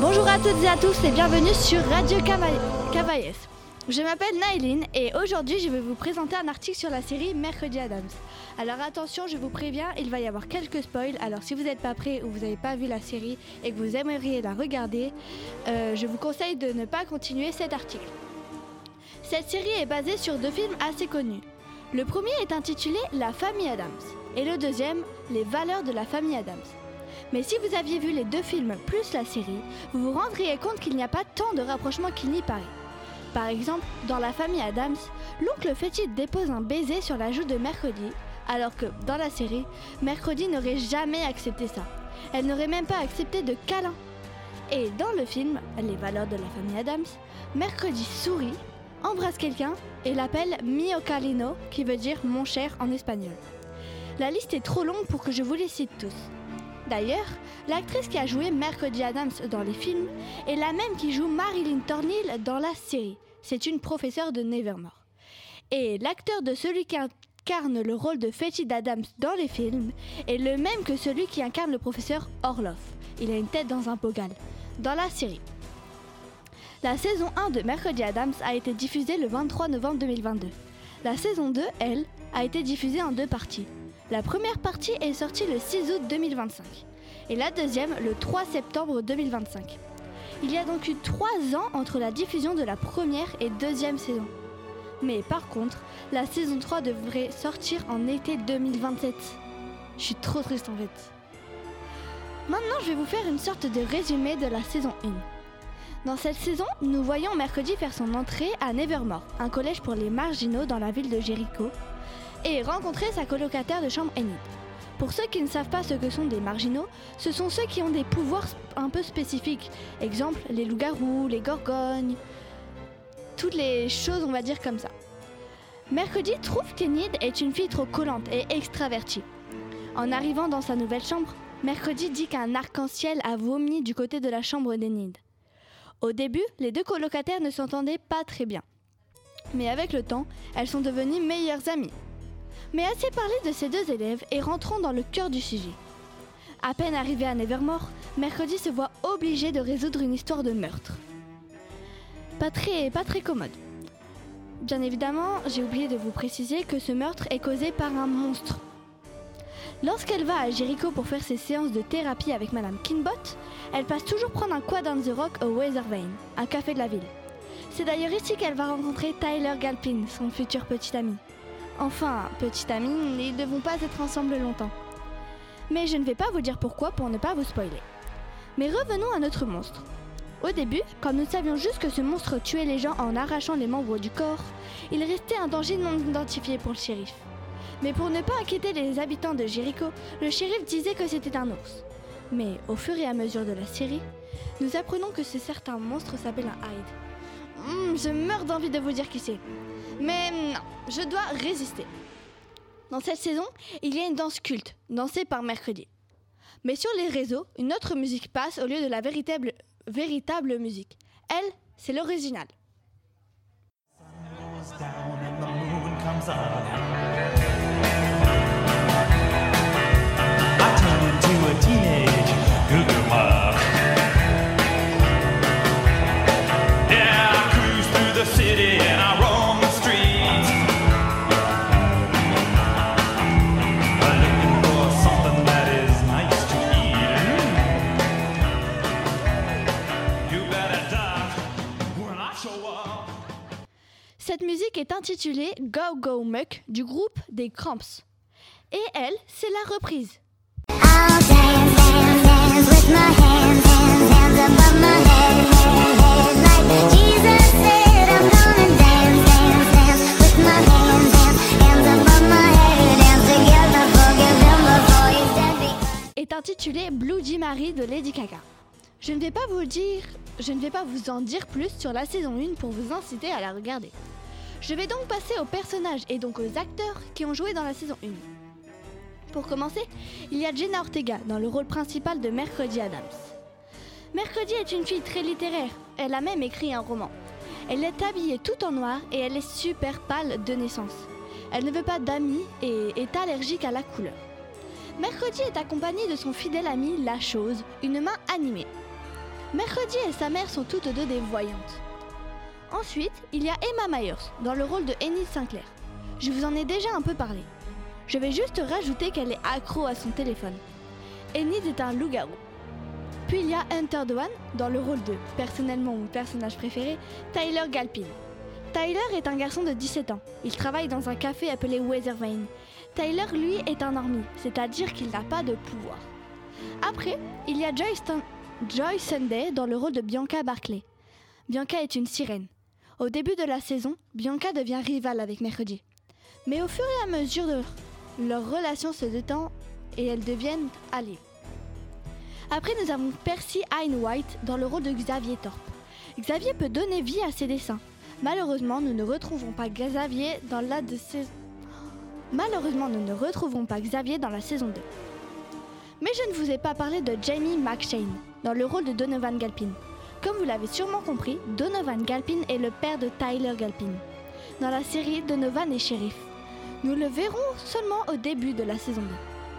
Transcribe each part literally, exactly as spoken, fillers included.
Bonjour à toutes et à tous et bienvenue sur Radio Cavaillès. Je m'appelle Naïline et aujourd'hui je vais vous présenter un article sur la série Mercredi Addams. Alors attention, je vous préviens, il va y avoir quelques spoils. Alors si vous n'êtes pas prêts ou vous n'avez pas vu la série et que vous aimeriez la regarder, euh, je vous conseille de ne pas continuer cet article. Cette série est basée sur deux films assez connus. Le premier est intitulé La famille Addams et le deuxième, Les valeurs de la famille Addams. Mais si vous aviez vu les deux films plus la série, vous vous rendriez compte qu'il n'y a pas tant de rapprochements qu'il n'y paraît. Par exemple, dans la famille Addams, l'oncle fétide dépose un baiser sur la joue de Mercredi, alors que, dans la série, Mercredi n'aurait jamais accepté ça. Elle n'aurait même pas accepté de câlin. Et dans le film, Les valeurs de la famille Addams, Mercredi sourit, embrasse quelqu'un et l'appelle Mio carino, qui veut dire mon cher en espagnol. La liste est trop longue pour que je vous les cite tous. D'ailleurs, l'actrice qui a joué Mercredi Addams dans les films est la même qui joue Marilyn Thornhill dans la série. C'est une professeure de Nevermore. Et l'acteur de celui qui incarne le rôle de Fétide Addams dans les films est le même que celui qui incarne le professeur Orloff. Il a une tête dans un bocal. Dans la série. La saison un de Mercredi Addams a été diffusée le vingt-trois novembre deux mille vingt-deux. La saison deux, elle, a été diffusée en deux parties. La première partie est sortie le six août deux mille vingt-cinq et la deuxième le trois septembre deux mille vingt-cinq. Il y a donc eu trois ans entre la diffusion de la première et deuxième saison. Mais par contre, la saison trois devrait sortir en été deux mille vingt-sept. Je suis trop triste en fait. Maintenant, je vais vous faire une sorte de résumé de la saison un. Dans cette saison, nous voyons Mercredi faire son entrée à Nevermore, un collège pour les marginaux dans la ville de Jericho, et rencontrer sa colocataire de chambre Enid. Pour ceux qui ne savent pas ce que sont des marginaux, ce sont ceux qui ont des pouvoirs un peu spécifiques. Exemple, les loups-garous, les gorgognes, toutes les choses on va dire comme ça. Mercredi trouve qu'Enid est une fille trop collante et extravertie. En arrivant dans sa nouvelle chambre, Mercredi dit qu'un arc-en-ciel a vomi du côté de la chambre d'Enid. Au début, les deux colocataires ne s'entendaient pas très bien. Mais avec le temps, elles sont devenues meilleures amies. Mais assez parlé de ces deux élèves et rentrons dans le cœur du sujet. À peine arrivé à Nevermore, Mercredi se voit obligé de résoudre une histoire de meurtre. Pas très, pas très commode. Bien évidemment, j'ai oublié de vous préciser que ce meurtre est causé par un monstre. Lorsqu'elle va à Jericho pour faire ses séances de thérapie avec Madame Kinbot, elle passe toujours prendre un quad on the rock au Weathervane, un café de la ville. C'est d'ailleurs ici qu'elle va rencontrer Tyler Galpin, son futur petit ami. Enfin, petit ami, ils ne vont pas être ensemble longtemps. Mais je ne vais pas vous dire pourquoi pour ne pas vous spoiler. Mais revenons à notre monstre. Au début, quand nous savions juste que ce monstre tuait les gens en arrachant les membres du corps, il restait un danger non identifié pour le shérif. Mais pour ne pas inquiéter les habitants de Jericho, le shérif disait que c'était un ours. Mais au fur et à mesure de la série, nous apprenons que ce certain monstre s'appelle un Hyde. Mmh, je meurs d'envie de vous dire qui c'est. Mais non, je dois résister. Dans cette saison, il y a une danse culte, dansée par Mercredi. Mais sur les réseaux, une autre musique passe au lieu de la véritable, véritable musique. Elle, c'est l'original. Cette musique est intitulée Go Go Muck du groupe des Cramps. Et elle, c'est la reprise. Est intitulée Bloody Mary de Lady Gaga. Je ne vais pas vous dire, je ne vais pas vous en dire plus sur la saison un pour vous inciter à la regarder. Je vais donc passer aux personnages et donc aux acteurs qui ont joué dans la saison un. Pour commencer, il y a Jenna Ortega dans le rôle principal de Mercredi Addams. Mercredi est une fille très littéraire, elle a même écrit un roman. Elle est habillée tout en noir et elle est super pâle de naissance. Elle ne veut pas d'amis et est allergique à la couleur. Mercredi est accompagnée de son fidèle ami La Chose, une main animée. Mercredi et sa mère sont toutes deux des voyantes. Ensuite, il y a Emma Myers, dans le rôle de Enid Sinclair. Je vous en ai déjà un peu parlé. Je vais juste rajouter qu'elle est accro à son téléphone. Enid est un loup-garou. Puis il y a Hunter Dwan, dans le rôle de, personnellement mon personnage préféré, Tyler Galpin. Tyler est un garçon de dix-sept ans. Il travaille dans un café appelé Weathervane. Tyler, lui, est un normie, c'est-à-dire qu'il n'a pas de pouvoir. Après, il y a Joy, Stan- Joy Sunday dans le rôle de Bianca Barclay. Bianca est une sirène. Au début de la saison, Bianca devient rivale avec Mercredi. Mais au fur et à mesure de leur relation se détend et elles deviennent alliées. Après, nous avons Percy Hine White dans le rôle de Xavier Thorpe. Xavier peut donner vie à ses dessins. Malheureusement, nous ne retrouvons pas Xavier dans la de saison. Malheureusement, nous ne retrouvons pas Xavier dans la saison deux. Mais je ne vous ai pas parlé de Jamie McShane dans le rôle de Donovan Galpin. Comme vous l'avez sûrement compris, Donovan Galpin est le père de Tyler Galpin. Dans la série, Donovan est shérif. Nous le verrons seulement au début de la saison deux.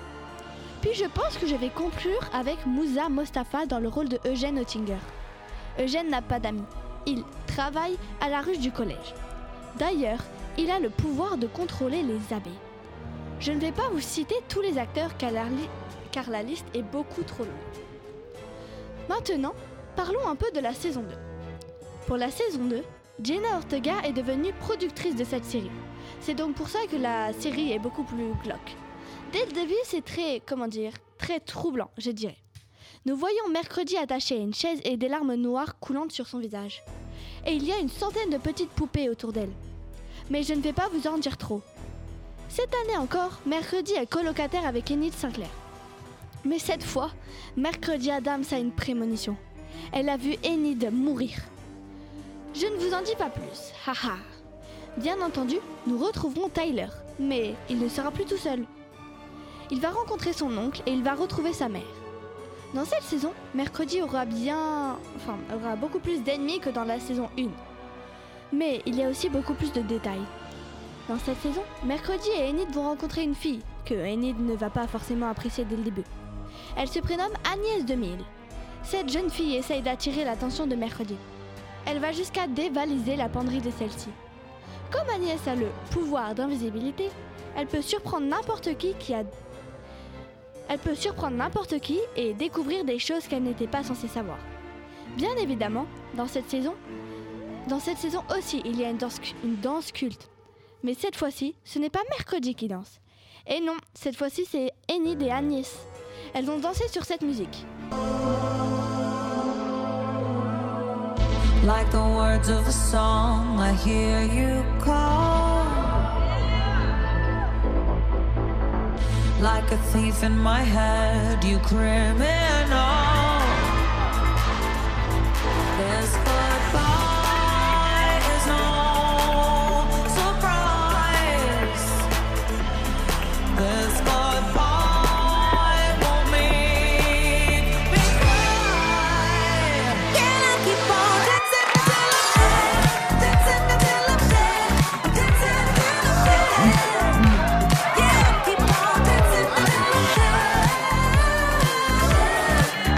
Puis je pense que je vais conclure avec Moussa Mostafa dans le rôle de Eugène Oettinger. Eugène n'a pas d'amis. Il travaille à la ruche du collège. D'ailleurs, il a le pouvoir de contrôler les abeilles. Je ne vais pas vous citer tous les acteurs car la, li- car la liste est beaucoup trop longue. Maintenant, parlons un peu de la saison deux. Pour la saison deux, Jenna Ortega est devenue productrice de cette série. C'est donc pour ça que la série est beaucoup plus glauque. Dès le début, c'est très, comment dire, très troublant, je dirais. Nous voyons Mercredi attaché à une chaise et des larmes noires coulantes sur son visage. Et il y a une centaine de petites poupées autour d'elle. Mais je ne vais pas vous en dire trop. Cette année encore, Mercredi est colocataire avec Enid Sinclair. Mais cette fois, Mercredi Adams a une prémonition. Elle a vu Enid mourir. Je ne vous en dis pas plus, haha. Bien entendu, nous retrouverons Tyler, mais il ne sera plus tout seul. Il va rencontrer son oncle et il va retrouver sa mère. Dans cette saison, Mercredi aura bien, enfin, aura beaucoup plus d'ennemis que dans la saison un. Mais il y a aussi beaucoup plus de détails. Dans cette saison, Mercredi et Enid vont rencontrer une fille que Enid ne va pas forcément apprécier dès le début. Elle se prénomme Agnès de Mille. Cette jeune fille essaye d'attirer l'attention de Mercredi. Elle va jusqu'à dévaliser la penderie de celle-ci. Comme Agnès a le pouvoir d'invisibilité, elle peut surprendre n'importe qui qui a... Elle peut surprendre n'importe qui et découvrir des choses qu'elle n'était pas censée savoir. Bien évidemment, dans cette saison, dans cette saison aussi, il y a une danse, une danse culte. Mais cette fois-ci, ce n'est pas Mercredi qui danse. Et non, cette fois-ci, c'est Enid et Agnès. Elles ont dansé sur cette musique. Like the words of a song, I hear you call. Like a thief in my head, you criminal. This goodbye is no surprise. This goodbye won't make me cry. Can I keep on dancing until I'm dead? Dancing until I'm dead. I'm dancing until I'm dead. Yeah, keep on dancing until I'm dead.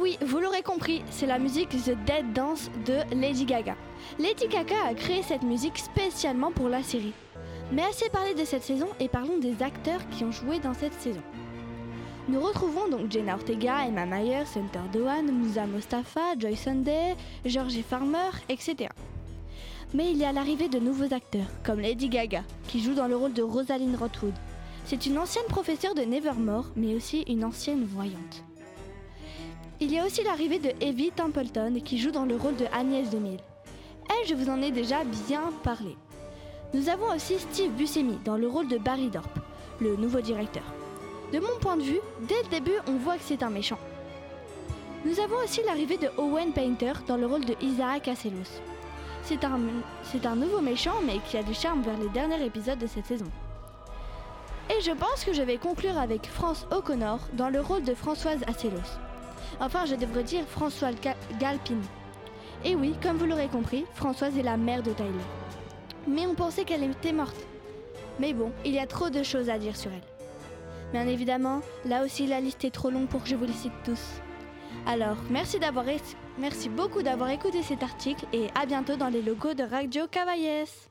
oui, vous l'aurez compris, c'est la musique The Dead Dance de Lady Gaga. Lady Gaga a créé cette musique spécialement pour la série. Mais assez parlé de cette saison et parlons des acteurs qui ont joué dans cette saison. Nous retrouvons donc Jenna Ortega, Emma Myers, Hunter Doan, Moussa Mostafa, Joy Sunday, Georgie Farmer, et cetera. Mais il y a l'arrivée de nouveaux acteurs, comme Lady Gaga, qui joue dans le rôle de Rosalind Rothwood. C'est une ancienne professeure de Nevermore, mais aussi une ancienne voyante. Il y a aussi l'arrivée de Evie Templeton, qui joue dans le rôle de Agnès DeMille. Elle, je vous en ai déjà bien parlé. Nous avons aussi Steve Buscemi dans le rôle de Barry Dorp, le nouveau directeur. De mon point de vue, dès le début, on voit que c'est un méchant. Nous avons aussi l'arrivée de Owen Painter dans le rôle de Isaac Aselos. C'est un, c'est un nouveau méchant, mais qui a du charme vers les derniers épisodes de cette saison. Et je pense que je vais conclure avec France O'Connor dans le rôle de Françoise Aselos. Enfin, je devrais dire Françoise Galpin. Et oui, comme vous l'aurez compris, Françoise est la mère de Tyler. Mais on pensait qu'elle était morte. Mais bon, il y a trop de choses à dire sur elle. Bien évidemment, là aussi la liste est trop longue pour que je vous les cite tous. Alors, merci, d'avoir, merci beaucoup d'avoir écouté cet article et à bientôt dans les locaux de Radio Cavaillès.